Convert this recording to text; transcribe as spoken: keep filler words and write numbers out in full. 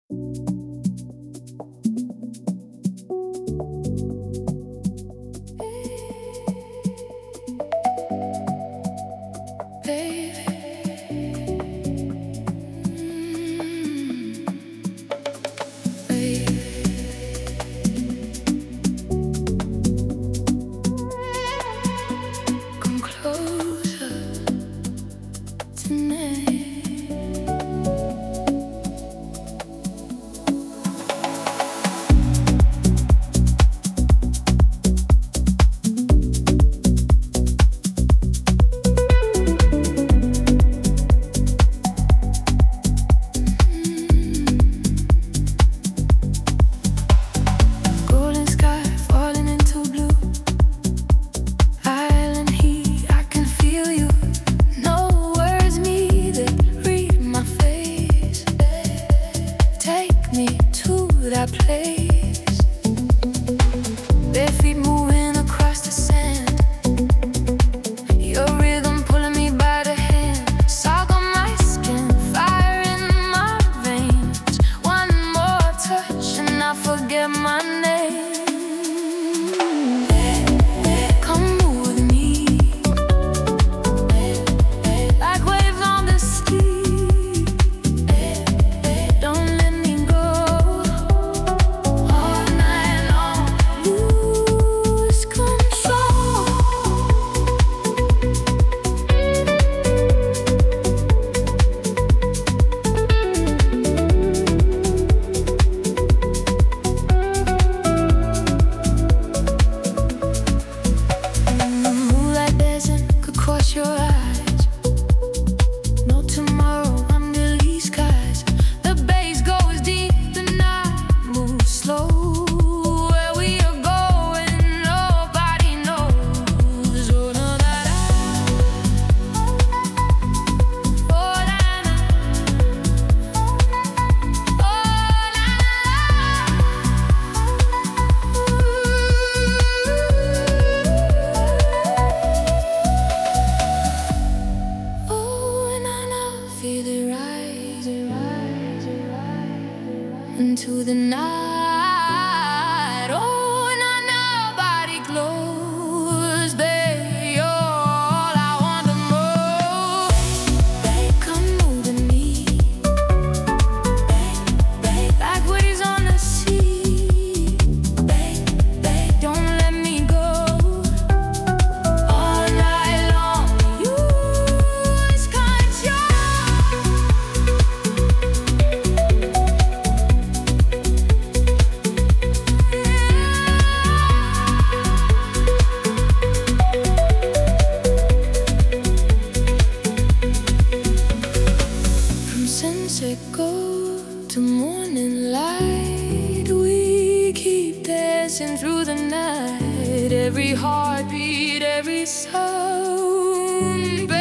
That place, bare feet moving across the sand, your rhythm pulling me by the hand, salt on my skin, fire in my veins. One more touch and I forget my name. Come move with me, like waves on the sea. Don't let me go. Your eyes, no tomorrow under these skies. The bass goes deep, the night moves slow. Where we are going, nobody knows. Oh, no, that I, oh, na, na, oh, na, feel it rise, it rise, it rise into the night. Oh, now nobody close, babe. You're all I want to know. Come move to me, like waves on the sea. Don't let me go. All night long, you lose control. Sunset go to morning light, we keep dancing through the night. Every heartbeat, every sound.